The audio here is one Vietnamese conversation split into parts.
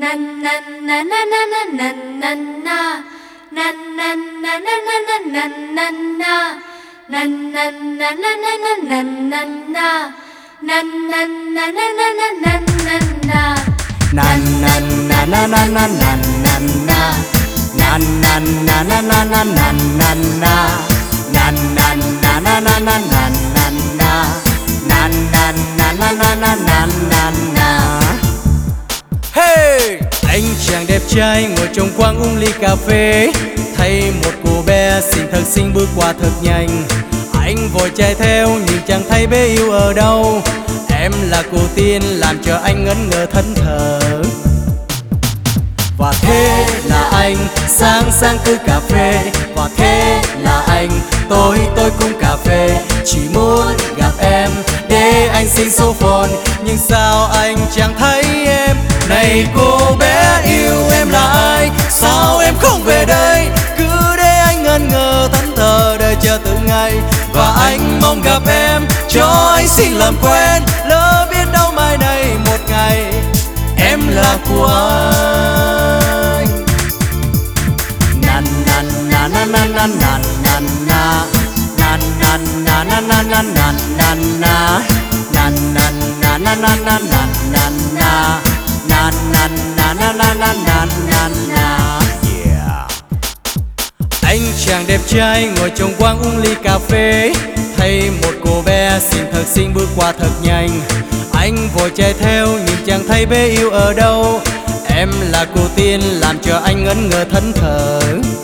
Hey! Anh chàng đẹp trai ngồi trong quán uống ly cà phê, thấy một cô bé xinh thật xinh bước qua thật nhanh. Anh vội chạy theo nhưng chẳng thấy bé yêu ở đâu. Em là cô tiên làm cho anh ngẩn ngơ thẫn thờ. Và thế là anh sáng cứ cà phê. Và thế là anh tối cũng cà phê. Chỉ muốn gặp em để anh xin số phone, nhưng sao anh chẳng thấy em. Này cô bé yêu em là ai, sao em không về đây? Cứ để anh ngẩn ngơ thẫn thờ đợi chờ từng ngày. Và anh mong gặp em cho anh xin làm quen, lỡ biết đâu mai này một ngày em là của anh. Nan nan na na na na na na na nan nan na na na na na na na nan nan na na na na na na na nan nan na na na na na na na. Yeah. Anh chàng đẹp trai ngồi trong quán uống ly cà phê, thấy một cô bé xinh thật xinh bước qua thật nhanh. Anh vội chạy theo nhưng chẳng thấy bé yêu ở đâu. Em là cô tiên làm cho anh ngẩn ngơ thẫn thờ.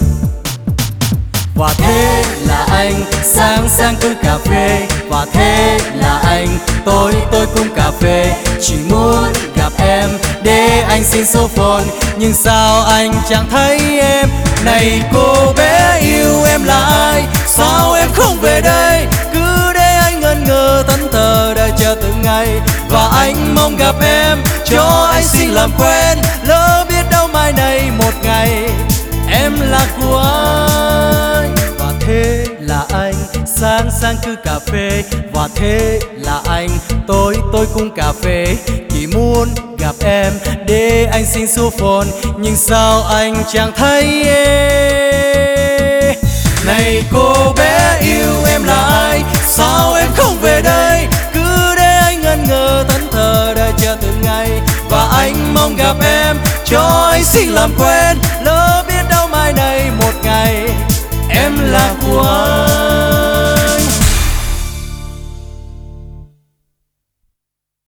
Và thế là anh sáng cứ cà phê. Và thế là anh tối cũng cà phê. Chỉ muốn gặp em để anh xin số phone, nhưng sao anh chẳng thấy em. Này cô bé yêu em là ai, sao em không về đây? Cứ để anh ngẩn ngơ thẫn thờ đợi chờ từng ngày. Và anh mong gặp em cho anh xin làm quen, lỡ biết đâu mai này một ngày em là của anh. Và thế là anh sáng cứ cà phê. Và thế là anh tối cũng cà phê. Chỉ muốn gặp em để anh xin số phone, nhưng sao anh chẳng thấy em. Này cô bé yêu em là ai, sao em không về đây? Cứ để anh ngẩn ngơ thẫn thờ đợi chờ từng ngày. Và anh mong gặp em cho anh xin làm quen, lỡ biết đâu mai này một ngày em là của anh.